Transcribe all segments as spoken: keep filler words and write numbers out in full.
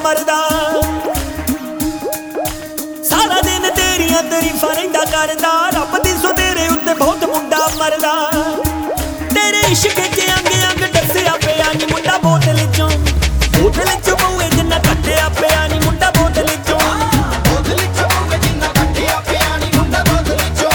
मरदा सारा दिन तेरियां तारीफां रहिंदा करदा रब दी सो तेरे उत्ते बहुत मुंडा मरदा तेरे इश्क च अंग अंग दसिया पिया नी मुंडा बोतल चों बोतल चों बूए जिन्ना कट्टिया पिया नी मुंडा बोतल चों बोतल चों बूए जिन्ना कट्टिया पिया नी मुंडा बोतल चों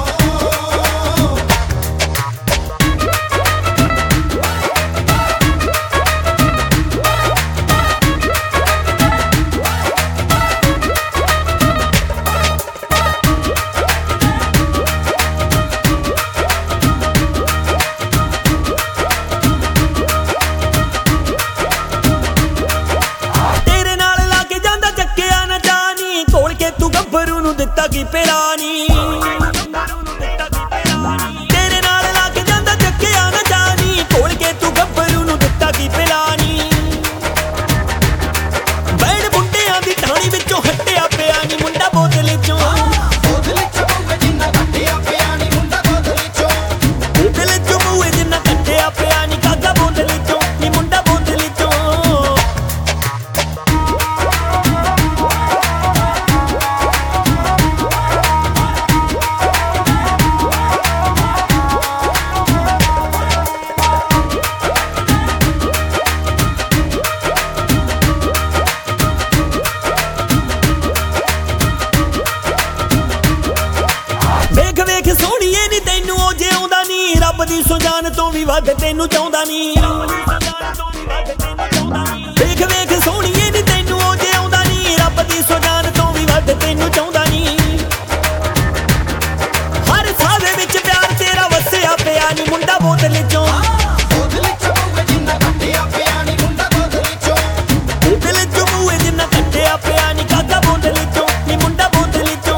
दिता की पिलानी तेरे नाल लाके जांदा चक्किया ना जानी खोल के तू गब्बरू नू दिता की पिलानी बैठ बुंडियां दी टाणी विचों हट्टिया पिया नी मुंडा बोतल चों बोतल चों बूए जिन्ना कट्टिया पिया नी मुंडा बोतल चों बोतल चों बूए जिन्ना कट्टिया पिया नी कागा बोतल चों नी मुंडा बोतल चों रब दी सुजान तो भी वध तेनू चाहुंदा नी वेख वेख सोहणीए नी तैनू ओ जे आउंदा नी रब दी सुजान तो भी वध तेनू चाहुंदा नी हर सावे विच प्यार तेरा वसिया पिया नी मुंडा बोतल चों बोतल चों बूए जिन्ना कट्टिया पिया नी मुंडा बोतल चों बोतल चों बूए जिन्ना कट्टिया पिया नी कागा बोतल चों नी मुंडा बोतल चों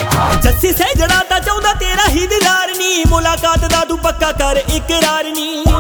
जस्सी सैजड़ा दा चाहुंदा तेरा ही दीदार नी मुलाकात दा तू पक्का कर इकरार नी